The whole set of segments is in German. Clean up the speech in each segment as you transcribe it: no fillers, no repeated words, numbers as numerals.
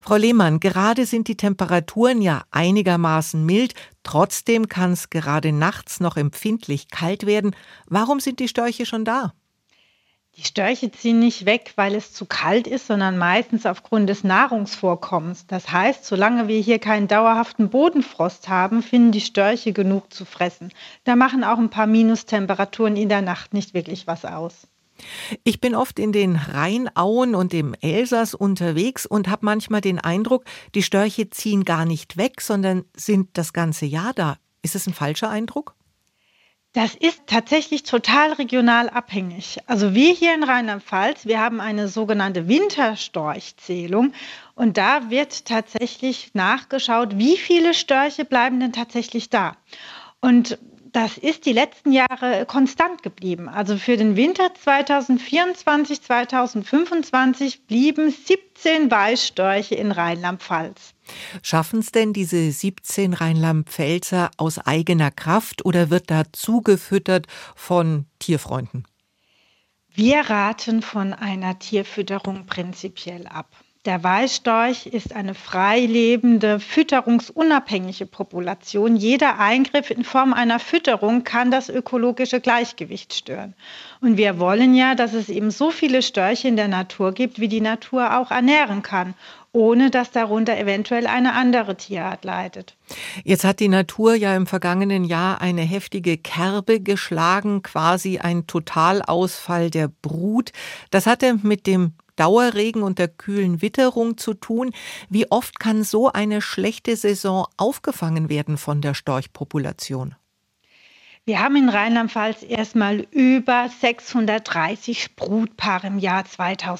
Frau Lehmann, gerade sind die Temperaturen ja einigermaßen mild. Trotzdem kann es gerade nachts noch empfindlich kalt werden. Warum sind die Störche schon da? Die Störche ziehen nicht weg, weil es zu kalt ist, sondern meistens aufgrund des Nahrungsvorkommens. Das heißt, solange wir hier keinen dauerhaften Bodenfrost haben, finden die Störche genug zu fressen. Da machen auch ein paar Minustemperaturen in der Nacht nicht wirklich was aus. Ich bin oft in den Rheinauen und im Elsass unterwegs und habe manchmal den Eindruck, die Störche ziehen gar nicht weg, sondern sind das ganze Jahr da. Ist es ein falscher Eindruck? Das ist tatsächlich total regional abhängig. Also wir hier in Rheinland-Pfalz, wir haben eine sogenannte Winterstorchzählung und da wird tatsächlich nachgeschaut, wie viele Störche bleiben denn tatsächlich da. Und das ist die letzten Jahre konstant geblieben. Also für den Winter 2024, 2025 blieben 17 Weißstörche in Rheinland-Pfalz. Schaffen es denn diese 17 Rheinland-Pfälzer aus eigener Kraft oder wird da zugefüttert von Tierfreunden? Wir raten von einer Tierfütterung prinzipiell ab. Der Weißstorch ist eine freilebende, fütterungsunabhängige Population. Jeder Eingriff in Form einer Fütterung kann das ökologische Gleichgewicht stören. Und wir wollen ja, dass es eben so viele Störche in der Natur gibt, wie die Natur auch ernähren kann, ohne dass darunter eventuell eine andere Tierart leidet. Jetzt hat die Natur ja im vergangenen Jahr eine heftige Kerbe geschlagen, quasi ein Totalausfall der Brut. Das hatte mit dem Dauerregen und der kühlen Witterung zu tun. Wie oft kann so eine schlechte Saison aufgefangen werden von der Storchpopulation? Wir haben in Rheinland-Pfalz erstmal über 630 Brutpaare im Jahr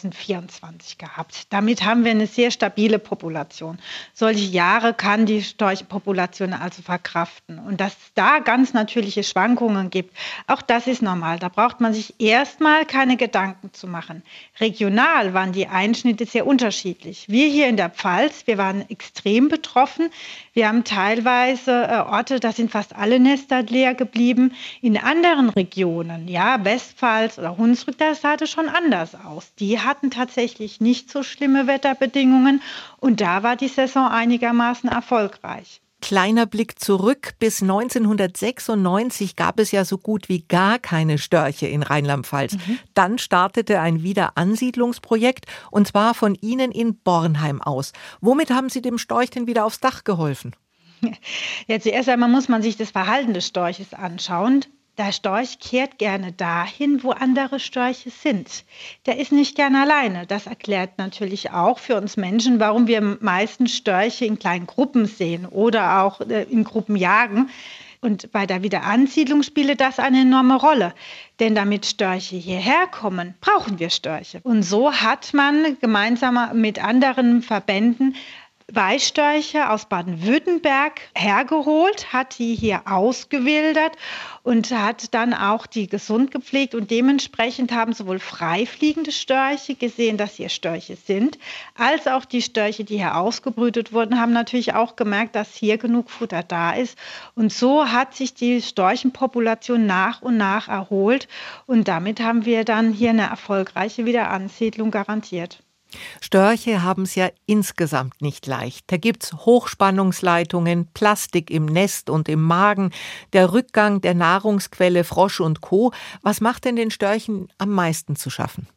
2024 gehabt. Damit haben wir eine sehr stabile Population. Solche Jahre kann die Storchenpopulation also verkraften. Und dass es da ganz natürliche Schwankungen gibt, auch das ist normal. Da braucht man sich erstmal keine Gedanken zu machen. Regional waren die Einschnitte sehr unterschiedlich. Wir hier in der Pfalz, wir waren extrem betroffen. Wir haben teilweise Orte, da sind fast alle Nester leer geblieben. In anderen Regionen, ja, Westpfalz oder Hunsrück, das sah das schon anders aus. Die hatten tatsächlich nicht so schlimme Wetterbedingungen und da war die Saison einigermaßen erfolgreich. Kleiner Blick zurück. Bis 1996 gab es ja so gut wie gar keine Störche in Rheinland-Pfalz. Dann startete ein Wiederansiedlungsprojekt und zwar von Ihnen in Bornheim aus. Womit haben Sie dem Storch denn wieder aufs Dach geholfen? Ja, zuerst einmal muss man sich das Verhalten des Storches anschauen. Der Storch kehrt gerne dahin, wo andere Störche sind. Der ist nicht gerne alleine. Das erklärt natürlich auch für uns Menschen, warum wir meistens Störche in kleinen Gruppen sehen oder auch in Gruppen jagen. Und bei der Wiederansiedlung spielt das eine enorme Rolle. Denn damit Störche hierher kommen, brauchen wir Störche. Und so hat man gemeinsam mit anderen Verbänden Weißstörche aus Baden-Württemberg hergeholt, hat die hier ausgewildert und hat dann auch die gesund gepflegt. Und dementsprechend haben sowohl freifliegende Störche gesehen, dass hier Störche sind, als auch die Störche, die hier ausgebrütet wurden, haben natürlich auch gemerkt, dass hier genug Futter da ist. Und so hat sich die Storchenpopulation nach und nach erholt. Und damit haben wir dann hier eine erfolgreiche Wiederansiedlung garantiert. Störche haben es ja insgesamt nicht leicht. Da gibt's Hochspannungsleitungen, Plastik im Nest und im Magen, der Rückgang der Nahrungsquelle Frosch und Co. Was macht denn den Störchen am meisten zu schaffen?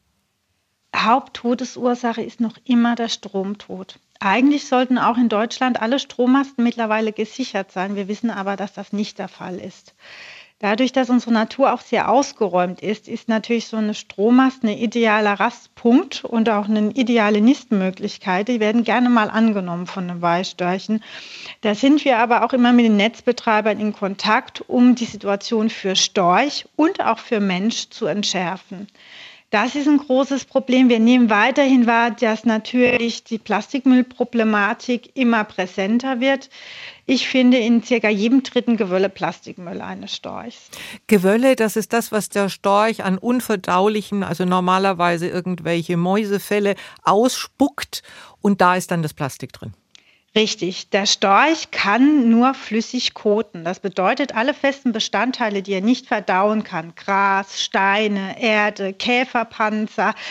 Haupttodesursache ist noch immer der Stromtod. Eigentlich sollten auch in Deutschland alle Strommasten mittlerweile gesichert sein. Wir wissen aber, dass das nicht der Fall ist. Dadurch, dass unsere Natur auch sehr ausgeräumt ist, ist natürlich so eine Strommast ein idealer Rastpunkt und auch eine ideale Nistmöglichkeit. Die werden gerne mal angenommen von den Weißstörchen. Da sind wir aber auch immer mit den Netzbetreibern in Kontakt, um die Situation für Storch und auch für Mensch zu entschärfen. Das ist ein großes Problem. Wir nehmen weiterhin wahr, dass natürlich die Plastikmüllproblematik immer präsenter wird. Ich finde in circa jedem dritten Gewölle Plastikmüll eines Storchs. Gewölle, das ist das, was der Storch an unverdaulichen, also normalerweise irgendwelche Mäusefälle ausspuckt und da ist dann das Plastik drin. Richtig, der Storch kann nur flüssig koten. Das bedeutet, alle festen Bestandteile, die er nicht verdauen kann, Gras, Steine, Erde, Käferpanzer,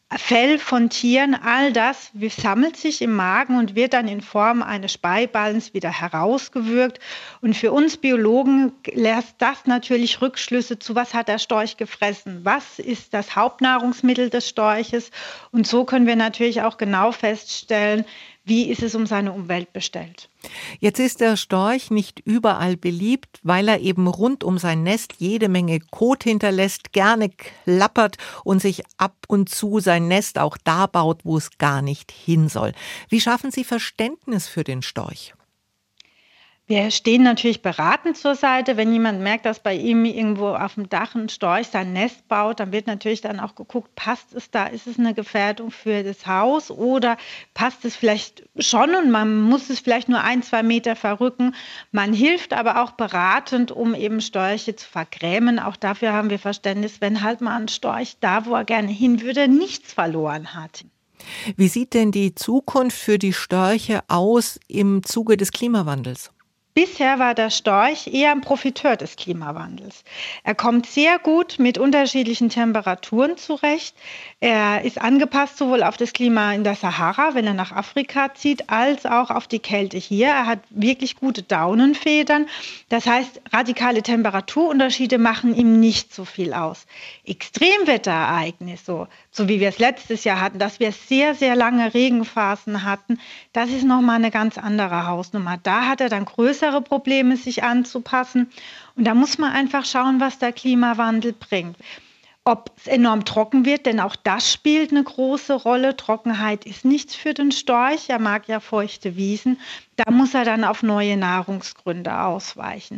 Fell von Tieren, all das sammelt sich im Magen und wird dann in Form eines Speiballens wieder herausgewürgt. Und für uns Biologen lässt das natürlich Rückschlüsse zu, was hat der Storch gefressen, was ist das Hauptnahrungsmittel des Storches. Und so können wir natürlich auch genau feststellen, wie ist es um seine Umwelt bestellt. Jetzt ist der Storch nicht überall beliebt, weil er eben rund um sein Nest jede Menge Kot hinterlässt, gerne klappert und sich ab und zu sein Nest auch da baut, wo es gar nicht hin soll. Wie schaffen Sie Verständnis für den Storch? Wir stehen natürlich beratend zur Seite. Wenn jemand merkt, dass bei ihm irgendwo auf dem Dach ein Storch sein Nest baut, dann wird natürlich dann auch geguckt, passt es da? Ist es eine Gefährdung für das Haus oder passt es vielleicht schon und man muss es vielleicht nur 1, 2 Meter verrücken. Man hilft aber auch beratend, um eben Störche zu vergrämen. Auch dafür haben wir Verständnis, wenn halt mal ein Storch da, wo er gerne hin würde, nichts verloren hat. Wie sieht denn die Zukunft für die Störche aus im Zuge des Klimawandels? Bisher war der Storch eher ein Profiteur des Klimawandels. Er kommt sehr gut mit unterschiedlichen Temperaturen zurecht. Er ist angepasst sowohl auf das Klima in der Sahara, wenn er nach Afrika zieht, als auch auf die Kälte hier. Er hat wirklich gute Daunenfedern. Das heißt, radikale Temperaturunterschiede machen ihm nicht so viel aus. Extremwetterereignisse, so wie wir es letztes Jahr hatten, dass wir sehr, sehr lange Regenphasen hatten, das ist nochmal eine ganz andere Hausnummer. Da hat er dann größere Probleme, sich anzupassen. Und da muss man einfach schauen, was der Klimawandel bringt. Ob es enorm trocken wird, denn auch das spielt eine große Rolle. Trockenheit ist nichts für den Storch, er mag ja feuchte Wiesen. Da muss er dann auf neue Nahrungsgründe ausweichen.